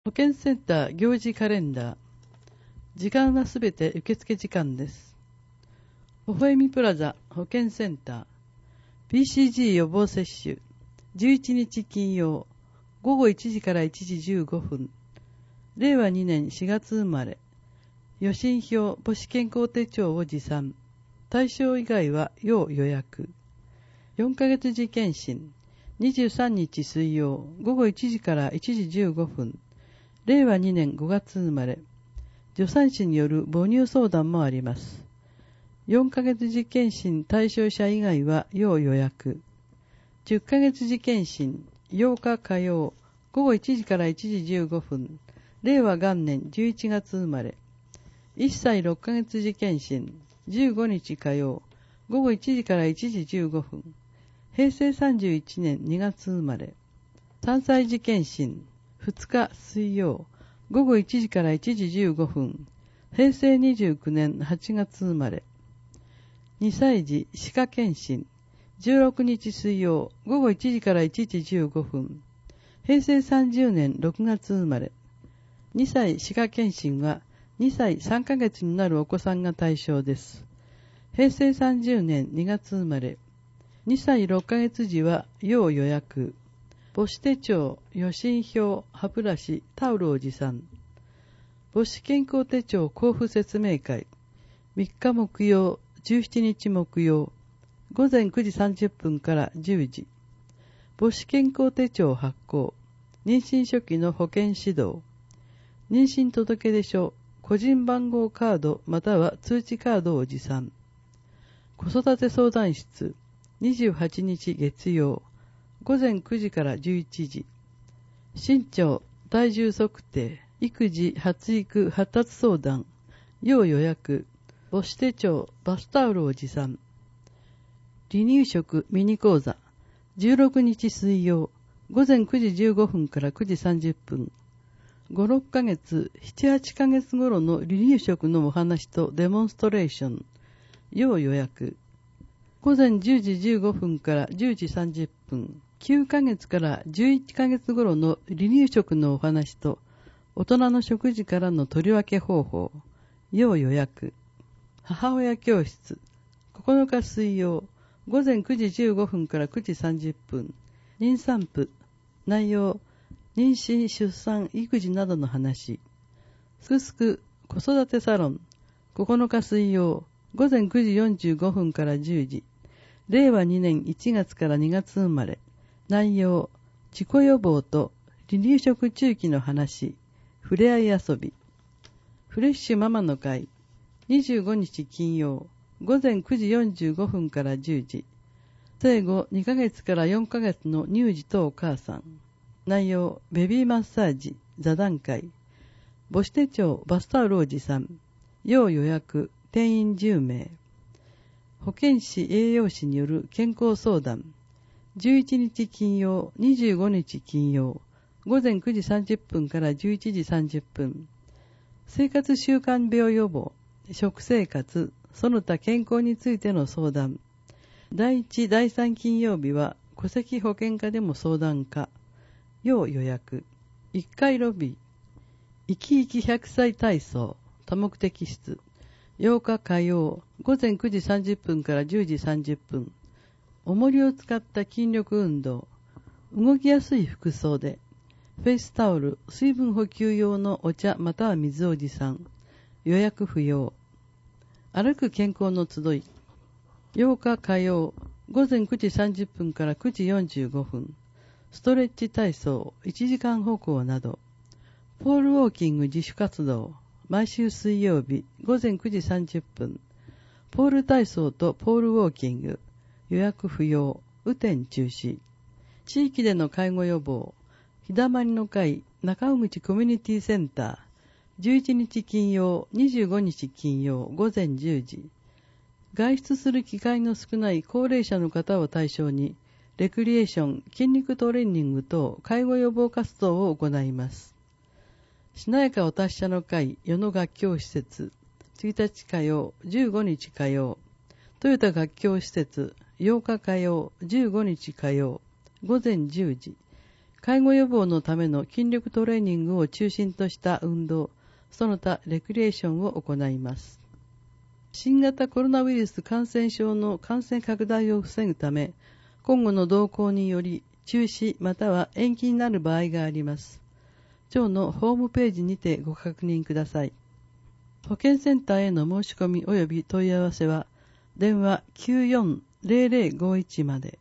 保健センター行事カレンダー。時間はすべて受付時間です。微笑みプラザ保健センター BCG 予防接種11日金曜午後1時から1時15分。令和2年4月生まれ。予診票母子健康手帳を持参。対象以外は要予約。4ヶ月時検診23日水曜午後1時から1時15分。令和2年5月生まれ。助産師による母乳相談もあります。4ヶ月時検診対象者以外は要予約。10ヶ月時検診8日火曜午後1時から1時15分。令和元年11月生まれ。1歳6ヶ月時検診15日火曜午後1時から1時15分。平成31年2月生まれ。3歳時検診2日水曜午後1時から1時15分。平成29年8月生まれ。2歳児歯科検診16日水曜午後1時から1時15分。平成30年6月生まれ。2歳歯科検診は2歳3ヶ月になるお子さんが対象です。平成30年2月生まれ。2歳6ヶ月時は要予約。母子手帳、予診票、歯ブラシ、タオルを持参。母子健康手帳交付説明会。3日木曜、17日木曜、午前9時30分から10時。母子健康手帳発行。妊娠初期の保健指導。妊娠届出書、個人番号カードまたは通知カードを持参。子育て相談室。28日月曜。午前9時から11時。身長、体重測定、育児、発育、発達相談、要予約、母子手帳、バスタオルを持参。離乳食ミニ講座、16日水曜、午前9時15分から9時30分。5、6ヶ月、7、8ヶ月頃の離乳食のお話とデモンストレーション、要予約。午前10時15分から10時30分。9ヶ月から11ヶ月頃の離乳食のお話と大人の食事からの取り分け方法、要予約。母親教室9日水曜午前9時15分から9時30分。妊産婦内容、妊娠出産育児などの話。すくすく子育てサロン9日水曜午前9時45分から10時。令和2年1月から2月生まれ。内容、事故予防と離乳食中期の話、ふれあい遊び。フレッシュママの会、25日金曜、午前9時45分から10時。生後2ヶ月から4ヶ月の乳児とお母さん。内容、ベビーマッサージ、座談会。母子手帳、バスタオルを持参。要予約、定員10名。保健師、栄養士による健康相談。11日金曜、25日金曜、午前9時30分から11時30分。生活習慣病予防、食生活、その他健康についての相談。第1、第3金曜日は戸籍保険課でも相談可。要予約。1階ロビー。生き生き100歳体操、多目的室。8日火曜、午前9時30分から10時30分。重りを使った筋力運動。動きやすい服装で。フェイスタオル、水分補給用のお茶または水を持参。予約不要。歩く健康の集い。8日火曜、午前9時30分から9時45分。ストレッチ体操、1時間歩行など。ポールウォーキング自主活動。毎週水曜日、午前9時30分。ポール体操とポールウォーキング。予約不要、雨天中止。地域での介護予防。日だまりの会中尾口コミュニティセンター。11日金曜、25日金曜、午前10時。外出する機会の少ない高齢者の方を対象に、レクリエーション、筋肉トレーニング等介護予防活動を行います。しなやかお達者の会与野学教施設。1日火曜、15日火曜。トヨタ学教施設。8日火曜、15日火曜、午前10時。 介護予防のための筋力トレーニングを中心とした運動、その他レクリエーションを行います。新型コロナウイルス感染症の感染拡大を防ぐため、今後の動向により中止または延期になる場合があります。庁のホームページにてご確認ください。保健センターへの申し込み及び問い合わせは、電話94-0051まで。